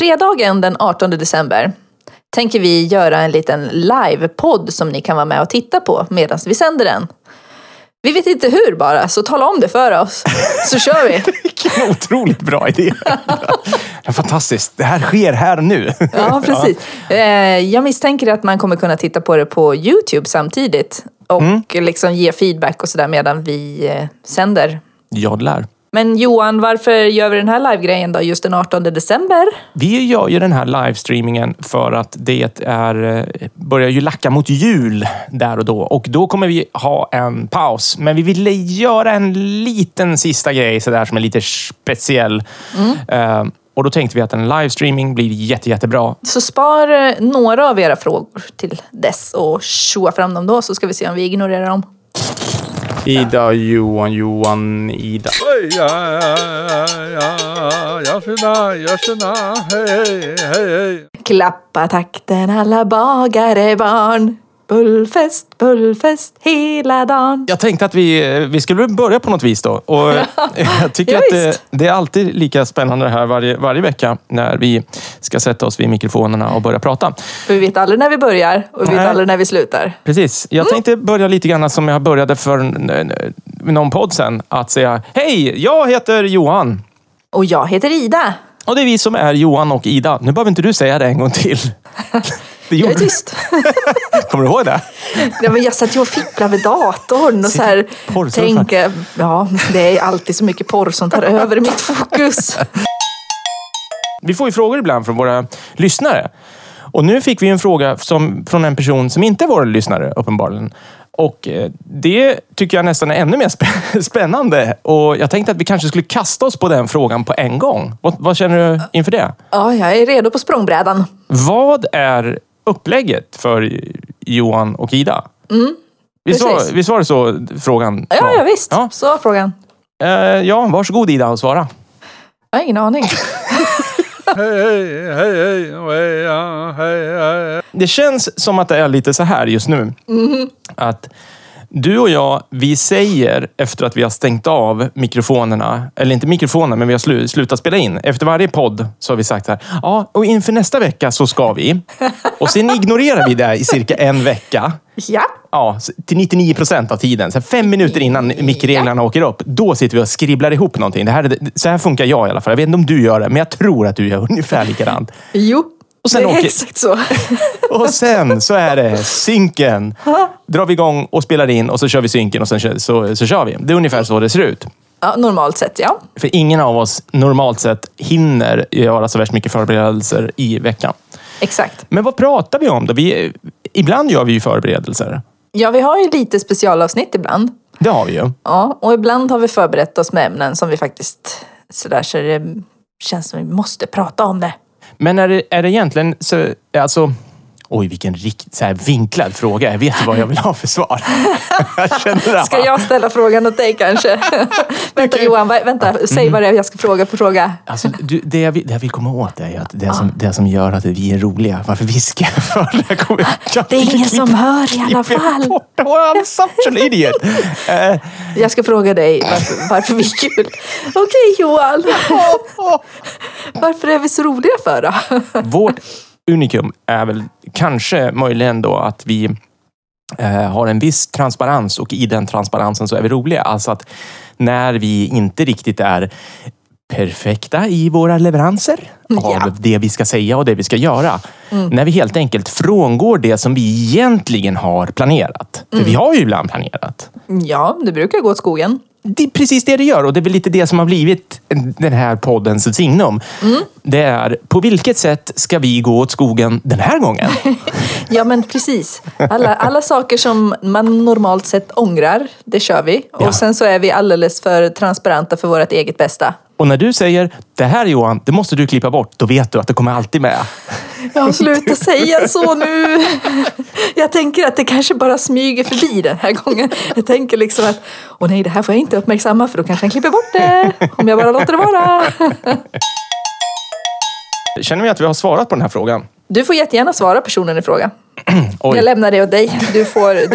Fredagen den 18 december tänker vi göra en liten live-podd som ni kan vara med och titta på medan vi sänder den. Vi vet inte hur bara, så tala om det för oss. Så kör vi. Vilken otroligt bra idé. Det är fantastiskt. Det här sker här nu. Ja, precis. Jag misstänker att man kommer kunna titta på det på YouTube samtidigt. Och liksom ge feedback och sådär medan vi sänder. Jag lär. Men Johan, varför gör vi den här live-grejen då just den 18 december? Vi gör ju den här livestreamingen för att det börjar ju lacka mot jul där och då. Och då kommer vi ha en paus. Men vi ville göra en liten sista grej sådär som är lite speciell. Och då tänkte vi att en livestreaming blir jättebra. Så spar några av era frågor till dess och tjoa fram dem då, så ska vi se om vi ignorerar dem. Ida, Johan, Ida. Hej. Klappa takten alla bagare barn. Bullfest hela dagen. Jag tänkte att vi skulle börja på något vis då. Och jag tycker att det är alltid lika spännande här varje vecka när vi ska sätta oss vid mikrofonerna och börja prata. För vi vet aldrig när vi börjar och vi vet aldrig när vi slutar. Precis. Jag tänkte börja lite grann som jag började för någon podd sen. Att säga, hej, jag heter Johan. Och jag heter Ida. Och det är vi som är Johan och Ida. Nu behöver inte du säga det en gång till. Jag är tyst. Kommer du ihåg det? Ja, men jag satt ju och fipplade vid datorn och så här tänker, ja, det är alltid så mycket porr som tar över mitt fokus. Vi får ju frågor ibland från våra lyssnare. Och nu fick vi en fråga från en person som inte är vår lyssnare, uppenbarligen. Och det tycker jag nästan är ännu mer spännande. Och jag tänkte att vi kanske skulle kasta oss på den frågan på en gång. Vad känner du inför det? Ja, jag är redo på språngbrädan. Vad är upplägget för Johan och Ida? Visst var det så frågan var? Ja, visst. Ja. Så var frågan. Ja, varsågod Ida och svara. Jag har ingen aning. Hej. Det känns som att det är lite så här just nu. Att du och jag, vi säger efter att vi har stängt av mikrofonerna, eller inte mikrofonerna, men vi har slutat spela in. Efter varje podd så har vi sagt så här, ja, och inför nästa vecka så ska vi. Och sen ignorerar vi det i cirka en vecka. Ja. Ja, till 99% av tiden. Så 5 minuter innan mickreglarna åker upp, då sitter vi och skribblar ihop någonting. Så här funkar jag i alla fall. Jag vet inte om du gör det, men jag tror att du gör ungefär likadant. Jo. Och sen det är exakt så. Och sen så är det synken. Drar vi igång och spelar in och så kör vi synken och sen så kör vi. Det är ungefär så det ser ut. Ja, normalt sett, ja. För ingen av oss normalt sett hinner göra så värst mycket förberedelser i veckan. Exakt. Men vad pratar vi om då? Ibland gör vi ju förberedelser. Ja, vi har ju lite specialavsnitt ibland. Det har vi ju. Ja, och ibland har vi förberett oss med ämnen som vi faktiskt sådär så det känns som vi måste prata om det. Men är det egentligen så, alltså... Oj, vilken riktigt så här vinklad fråga. Jag vet vad jag vill ha för svar. Ska jag ställa frågan åt dig kanske? Vänta Johan, säg vad det är jag ska fråga på fråga. Alltså, det jag vill komma åt är att det som gör att vi är roliga. Varför viskar jag för det? Det är ingen som hör i alla fall. I'm such an idiot. Jag ska fråga dig varför vi är kul. Okej, Johan. Varför är vi så roliga för då? Vårt unikum är väl kanske möjligen då att vi har en viss transparens, och i den transparensen så är vi roliga. Alltså att när vi inte riktigt är perfekta i våra leveranser av det vi ska säga och det vi ska göra. När vi helt enkelt frångår det som vi egentligen har planerat. För vi har ju ibland planerat. Ja, det brukar gå åt skogen. Det är precis det gör, och det är väl lite det som har blivit den här poddens signum. Det är, på vilket sätt ska vi gå åt skogen den här gången? Ja, men precis. Alla saker som man normalt sett ångrar, det kör vi. Ja. Och sen så är vi alldeles för transparenta för vårt eget bästa. Och när du säger, det här Johan, det måste du klippa bort, då vet du att det kommer alltid med. Jag slutar säga så nu. Jag tänker att det kanske bara smyger förbi den här gången. Jag tänker liksom att, nej, det här får jag inte uppmärksamma, för då kanske han klipper bort det. Om jag bara låter det vara. Känner vi att vi har svarat på den här frågan? Du får jättegärna svara personen i fråga. Jag lämnar det åt dig. Du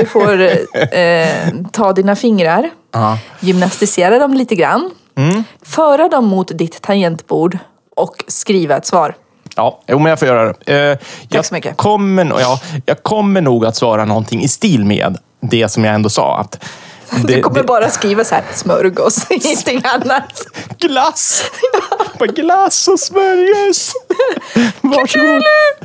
får ta dina fingrar, gymnastisera dem lite grann, föra dem mot ditt tangentbord och skriva ett svar. Ja, men jag får göra det. Tack så mycket. Jag kommer nog att svara någonting i stil med det som jag ändå sa. Att du kommer bara skriva så här, smörgås, ingenting annat. Glass! Bara glass och smörgås. Varsågod.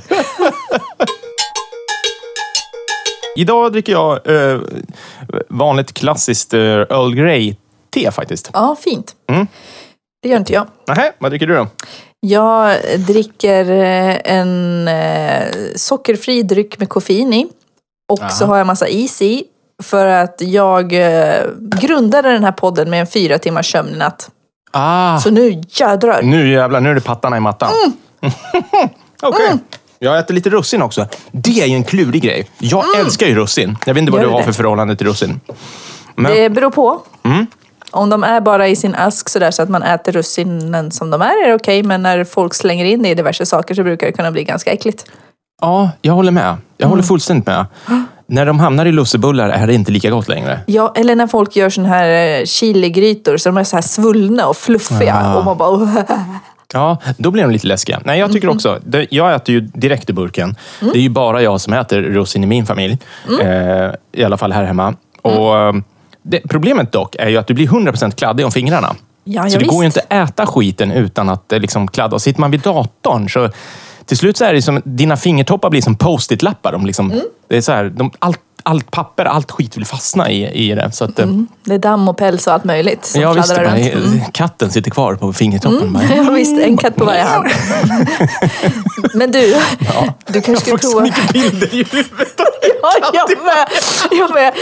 Idag dricker jag vanligt klassiskt Earl Grey-te faktiskt. Ja, fint. Det gör inte jag. Nähä, vad dricker du då? Jag dricker en sockerfri dryck med koffein i. Och så har jag massa is i. För att jag grundade den här podden med en 4 timmars sömnnatt. Så nu jädrar. Nu jävlar, nu är det pattarna i mattan. Okej. Jag äter lite russin också. Det är ju en klurig grej. Jag älskar ju russin. Jag vet inte vad du har för förhållande till russin. Men... Det beror på. Om de är bara i sin ask sådär så att man äter russinen som de är det okej. Men när folk slänger in det i diverse saker så brukar det kunna bli ganska äckligt. Ja, jag håller med. Jag håller fullständigt med. När de hamnar i lussebullar är det inte lika gott längre. Ja, eller när folk gör sån här chiligrytor så de är så här svullna och fluffiga. Och man bara... Ja, då blir de lite läskiga. Nej, jag tycker också... Jag äter ju direkt i burken. Det är ju bara jag som äter russin i min familj. I alla fall här hemma. Och problemet dock är ju att du blir 100% kladdig om fingrarna. Ja, så det går ju inte att äta skiten utan att liksom kladda. Och sitter man vid datorn så... Till slut så är det som... Dina fingertoppar blir som post-it-lappar. Det är så här... Allt papper, allt skit vill fastna i det. Så att, det är damm och päls och allt möjligt som ja, visst. Katten sitter kvar på fingertoppen. Ja, visst. En katt på varje hand. Men du, du kanske ska prova... Jag får så mycket bilder i huvudet. Ja, jag med.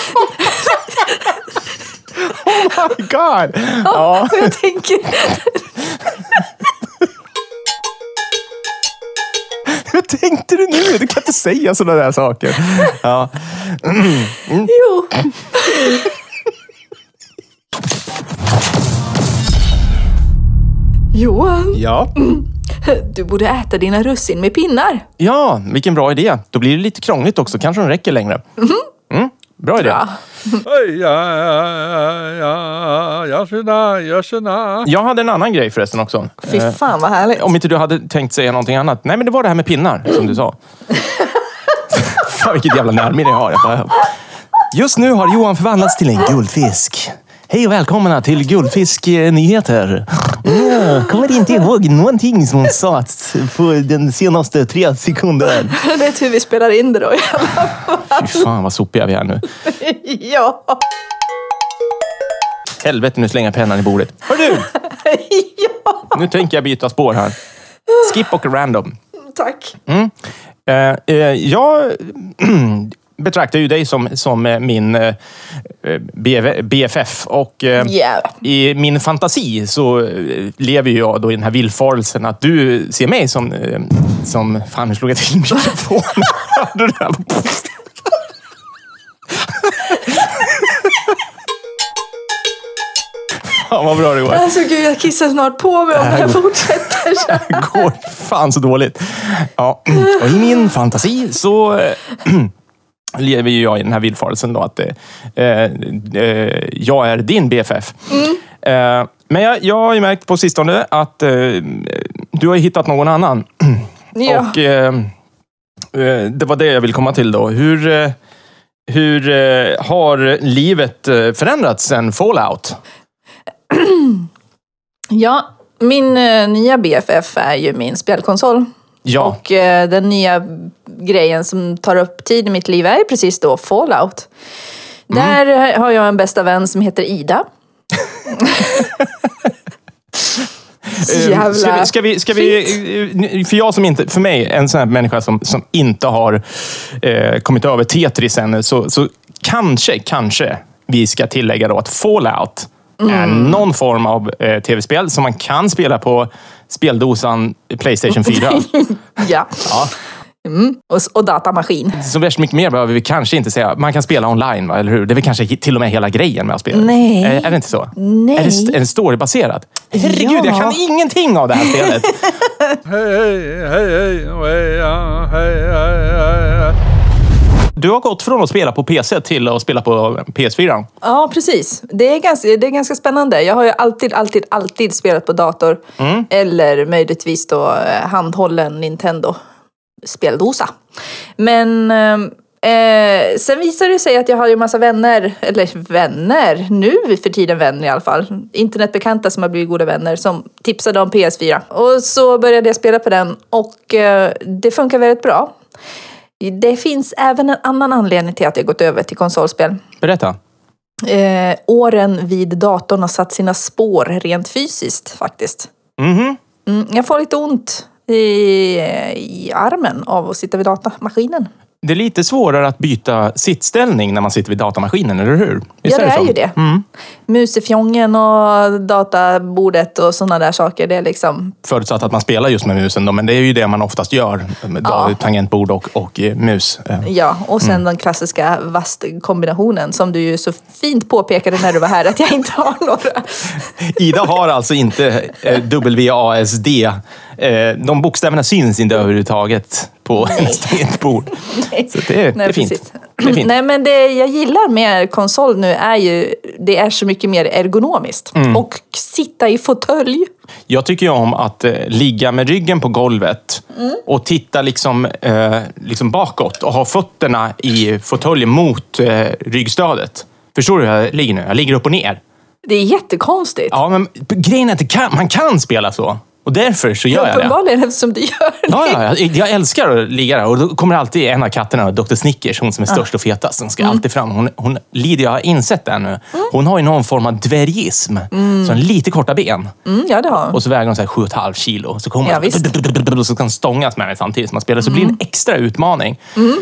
Oh my god. Ja, jag tänker... Hur tänkte du nu? Du kan inte säga sådana där saker. Ja. Jo. Johan. Ja. Du borde äta dina russin med pinnar. Ja, vilken bra idé. Då blir det lite krångligt också. Kanske de räcker längre. Bra idé. Jag hade en annan grej förresten också. Fy fan vad härligt. Om inte du hade tänkt säga någonting annat. Nej, men det var det här med pinnar som du sa. Fan, vilket jävla närminne jag har. Just nu har Johan förvandlats till en guldfisk. Hej och välkomna till Guldfisk-nyheter. Kommer inte ihåg någonting som sagts på den senaste 3 sekunder. Det är tur vi spelar in det då. Fy fan vad sopiga vi är nu. Ja. Helvete, nu slänger pennan i bordet. Hör du? Ja. Nu tänker jag byta spår här. Skip och random. Tack. Jag betraktar ju dig som min BFF och i min fantasi så lever jag då i den här villfarelsen att du ser mig som fan, nu slog jag till mikrofonen. Fan vad bra det går. Alltså gud, jag kissar snart på mig om jag fortsätter så här. Det går fan så dåligt. Ja. Och i min fantasi så lever ju jag i den här villfarelsen då att jag är din BFF. Men jag har ju märkt på sistone att du har hittat någon annan. Ja. Och det var det jag vill komma till då. Hur har livet förändrats sen Fallout? Ja, min nya BFF är ju min spelkonsol. Ja. Och den nya grejen som tar upp tid i mitt liv är precis då Fallout. Där har jag en bästa vän som heter Ida. Jävla ska vi för mig, en sån här människa som inte har kommit över Tetris än, så kanske vi ska tillägga då att Fallout är någon form av tv-spel som man kan spela på speldosan PlayStation 4. Ja. Och datamaskin. Så värst mycket mer behöver vi kanske inte säga. Man kan spela online, va? Eller hur? Det är väl kanske till och med hela grejen med att spela. Nej. Är det inte så? Nej. Är det storybaserat? Herregud, jag kan ingenting av det här spelet. Du har gått från att spela på PC till att spela på PS4. Ja, precis. Det är ganska spännande. Jag har ju alltid spelat på dator. Eller möjligtvis då handhållen Nintendo-speldosa. Men sen visade det sig att jag har ju massa vänner, nu för tiden vänner i alla fall. Internetbekanta som har blivit goda vänner som tipsade om PS4. Och så började jag spela på den och det funkar väldigt bra. Det finns även en annan anledning till att jag gått över till konsolspel. Berätta. Åren vid datorn har satt sina spår rent fysiskt faktiskt. Jag får lite ont i armen av att sitta vid datamaskinen. Det är lite svårare att byta sittställning när man sitter vid datamaskinen, eller hur? Ja, det är ju det. Musefjongen och databordet och sådana där saker, det är liksom... Förutsatt att man spelar just med musen då, men det är ju det man oftast gör. Med tangentbord och mus. Ja, och sen den klassiska VAST-kombinationen som du ju så fint påpekade när du var här att jag inte har några. Ida har alltså inte WASD. De bokstäverna syns inte överhuvudtaget på ett tangentbord. Så det är fint. Det är fint. Nej, men det jag gillar med konsol nu är ju det är så mycket mer ergonomiskt. Och sitta i fåtölj. Jag tycker ju om att ligga med ryggen på golvet och titta liksom bakåt och ha fötterna i fåtöljen mot ryggstödet. Förstår du hur jag ligger nu? Jag ligger upp och ner. Det är jättekonstigt. Ja, men grejen är att man kan spela så. Och därför så gör jag det. Uppenbarligen eftersom du gör det. Ja, jag älskar att ligga där. Och då kommer alltid en av katterna, Dr. Snickers, hon som är störst och fetast. Hon ska alltid fram. Hon lider, jag har insett det nu. Hon har ju någon form av dvärgism. Så en lite korta ben. Ja, det har hon. Och så väger hon så här 7,5 kilo. Så kommer och så kan stångas med mig samtidigt som man spelar. Så blir det en extra utmaning.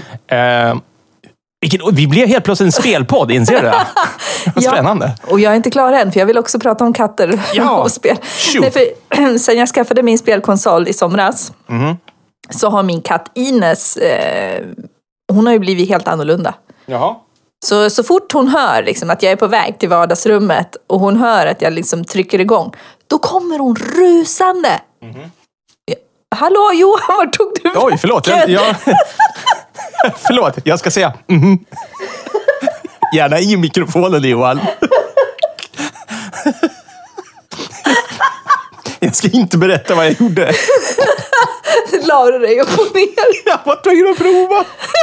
Vi blir helt plötsligt en spelpodd, inser du det? Spännande. Ja, och jag är inte klar än, för jag vill också prata om katter och spel. Nej, för sen jag skaffade min spelkonsol i somras så har min katt Ines, hon har ju blivit helt annorlunda. Jaha. Så fort hon hör liksom, att jag är på väg till vardagsrummet och hon hör att jag liksom trycker igång, då kommer hon rusande. Hallå Johan, var tog du? Oj, förlåt. Förlåt, jag ska säga gärna i mikrofonen, Johan. Jag ska inte berätta vad jag gjorde. La du dig upp och ner? Jag var tvungen att prova.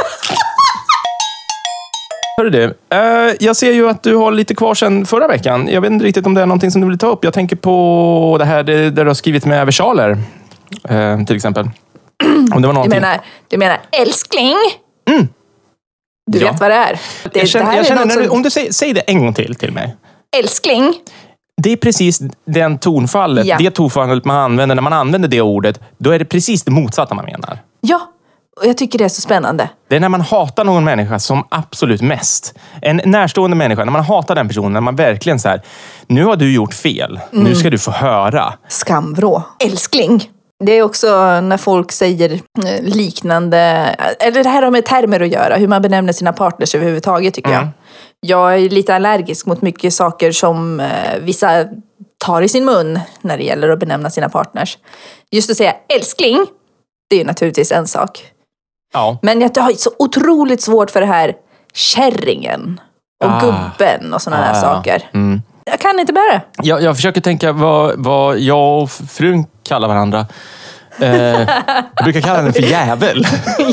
Hörru du, jag ser ju att du har lite kvar sedan förra veckan. Jag vet inte riktigt om det är någonting som du vill ta upp. Jag tänker på det här där du har skrivit med versaler, till exempel. Om det var någonting. Du menar älskling? Du vet vad det är. Jag känner om du säger det en gång till mig. Älskling. Det är precis den tonfallet, det tonfallet man använder när man använder det ordet. Då är det precis det motsatta man menar. Ja, och jag tycker det är så spännande. Det är när man hatar någon människa som absolut mest. En närstående människa, när man hatar den personen, när man verkligen så här, nu har du gjort fel, nu ska du få höra. Skamvrå. Älskling. Det är också när folk säger liknande, eller det här har med termer att göra, hur man benämner sina partners överhuvudtaget tycker jag. Jag är lite allergisk mot mycket saker som vissa tar i sin mun när det gäller att benämna sina partners. Just att säga älskling, det är ju naturligtvis en sak. Ja. Men jag har så otroligt svårt för det här kärringen och gubben och sådana där saker. Jag kan inte bära det. Jag försöker tänka vad jag och frun kallar varandra. Jag brukar kalla henne för jävel.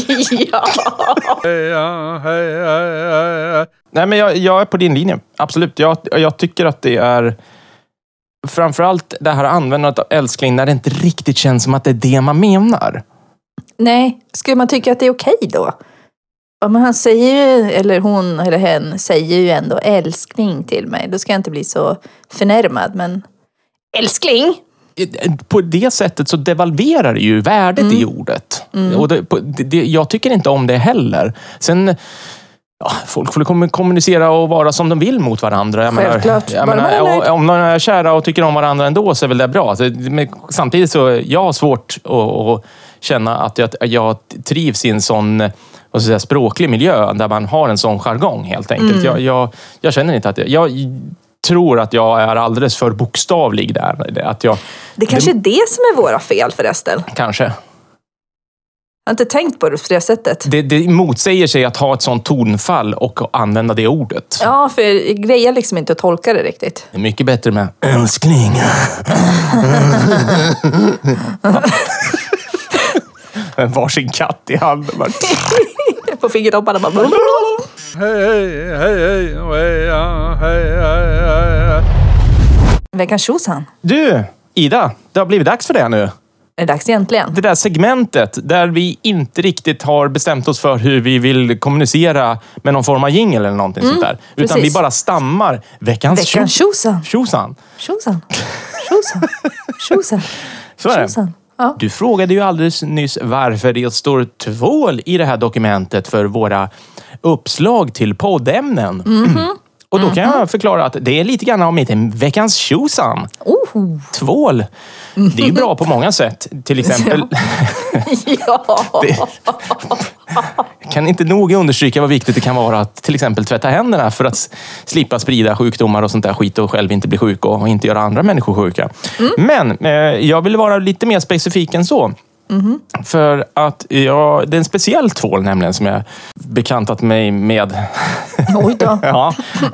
Nej, men jag är på din linje. Absolut. Jag tycker att det är framförallt det här användandet av älskling när det inte riktigt känns som att det är det man menar. Nej, skulle man tycka att det är okej då? Ja, men han säger ju, eller hon eller hen säger ju ändå älskling till mig. Då ska jag inte bli så förnärmad, men älskling? På det sättet så devalverar det ju värdet i ordet. Och jag tycker inte om det heller. Sen, folk får kommunicera och vara som de vill mot varandra. Självklart. Om de är kära och tycker om varandra ändå så är väl det bra. Men samtidigt så jag har svårt att känna att jag trivs i en sån språklig miljö där man har en sån jargong helt enkelt. Jag känner inte att jag tror att jag är alldeles för bokstavlig där. Det kanske är det som är våra fel förresten. Kanske. har inte tänkt på det på det sättet. Det motsäger sig att ha ett sånt tonfall och använda det ordet. Ja, för jag grejer liksom inte att tolka det riktigt. Det är mycket bättre med älskling. En varsin katt i handen. På fingertopparna bara... Hej, hej, hej. Veckans tjosan. Du, Ida, det har blivit dags för det nu. Är det dags egentligen? Det där segmentet där vi inte riktigt har bestämt oss för hur vi vill kommunicera med någon form av jingle eller någonting sånt där. Utan precis. vi bara stammar veckans tjosan. tjosan. Tjosan. Så är det. Tjosan. Ja. Du frågade ju alldeles nyss varför det står tvål i det här dokumentet för våra uppslag till poddämnen. Och då kan jag förklara att det är lite grann om mitt veckans tjosan. Tvål. Det är ju bra på många sätt. Till exempel... Ja. Jag kan inte nog understryka vad viktigt det kan vara att till exempel tvätta händerna för att slippa sprida sjukdomar och sånt där skit och själv inte bli sjuk och inte göra andra människor sjuka. Men jag vill vara lite mer specifik än så. För att det är en speciell tvål nämligen som jag bekantat mig med. Oj då. Ja.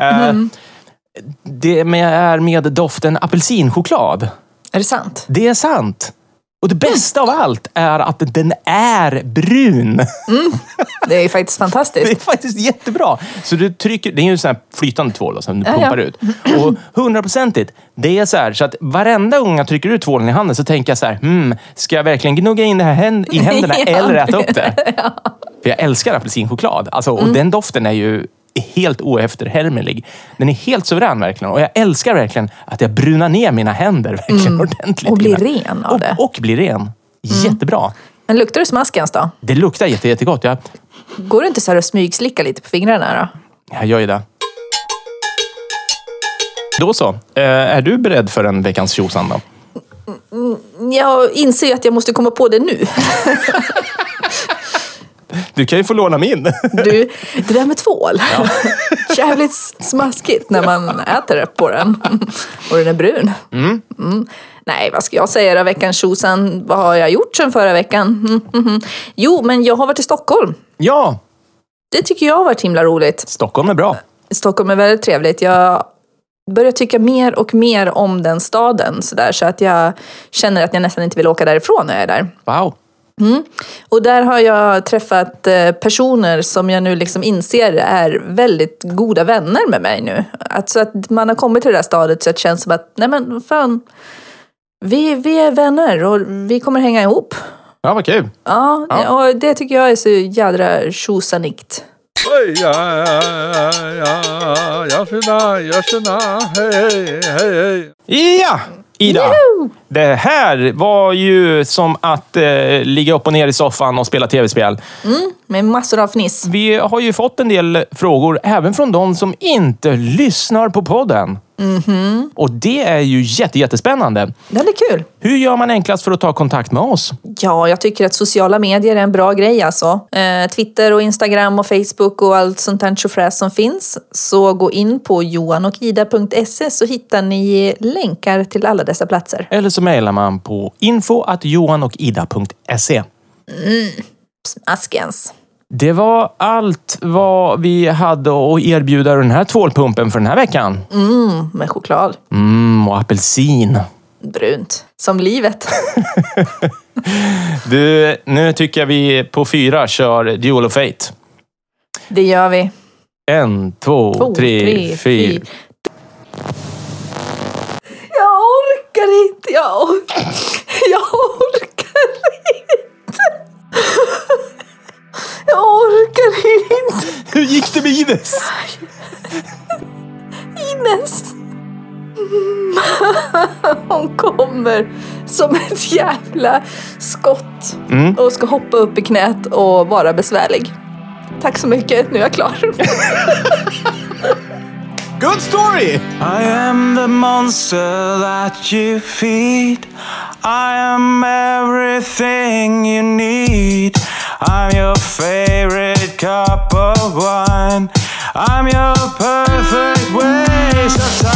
Det är med doften apelsinchoklad. Är det sant? Det är sant. Och det bästa av allt är att den är brun. Det är faktiskt fantastiskt. Det är faktiskt jättebra. Så du trycker, det är ju en sån här flytande tvål då, som du pumpar ut. Och 100%igt, det är så här så att varenda gång jag trycker ut tvålen i handen så tänker jag så här, ska jag verkligen gnugga in det här i händerna eller äta upp det? För jag älskar apelsinchoklad. Alltså, och den doften är ju helt oefterhärmelig. Den är helt suverän verkligen. Och jag älskar verkligen att jag brunar ner mina händer verkligen ordentligt. Och blir ren av det. Och blir ren. Jättebra. Men luktar det smaskens då? Det luktar jättegott. Går det inte så här att smygslicka lite på fingrarna då? Jag gör ju det. Då så. Är du beredd för en veckans tjosan då? Jag inser att jag måste komma på det nu. Du kan ju få låna min. Du, det där med tvål. Ja. Jävligt smaskigt när man äter på den. Och den är brun. Nej, vad ska jag säga då? Veckans tjosan. Vad har jag gjort sen förra veckan? Jo, men jag har varit i Stockholm. Ja. Det tycker jag har varit himla roligt. Stockholm är bra. Stockholm är väldigt trevligt. Jag börjar tycka mer och mer om den staden. Så att jag känner att jag nästan inte vill åka därifrån när jag är där. Wow. Och där har jag träffat personer som jag nu liksom inser är väldigt goda vänner med mig nu. Alltså att man har kommit till det där stadiet så att det känns som att nej men fan, vi är vänner och vi kommer hänga ihop. Ja, vad kul. Ja, och det tycker jag är så jädra tjosanikt. Hej. Ja, Ida. Juhu! Det här var ju som att ligga upp och ner i soffan och spela tv-spel. Med massor av fniss. Vi har ju fått en del frågor även från de som inte lyssnar på podden. Och det är ju jättespännande. Det är kul. Hur gör man enklast för att ta kontakt med oss? Ja, jag tycker att sociala medier är en bra grej alltså. Twitter och Instagram och Facebook och allt sånt här tjofräs som finns. Så gå in på johanochida.se så hittar ni länkar till alla dessa platser. Eller så mejlar man på info@johanochida.se. Smaskens. Det var allt vad vi hade att erbjuda den här tvålpumpen för den här veckan. Med choklad. Och apelsin. Brunt. Som livet. Du, nu tycker jag vi på 4 kör Duel of Fate. Det gör vi. 1, 2, 3, 4. Jag orkar inte. Jag orkar inte. Jag orkar inte. Hur gick det med Ines? Ines. Hon kommer som ett jävla skott och ska hoppa upp i knät och vara besvärlig. Tack så mycket, nu är jag klar. Good story! I am the monster that you feed. I am everything you need. I'm your favorite cup of wine. I'm your perfect waste of time.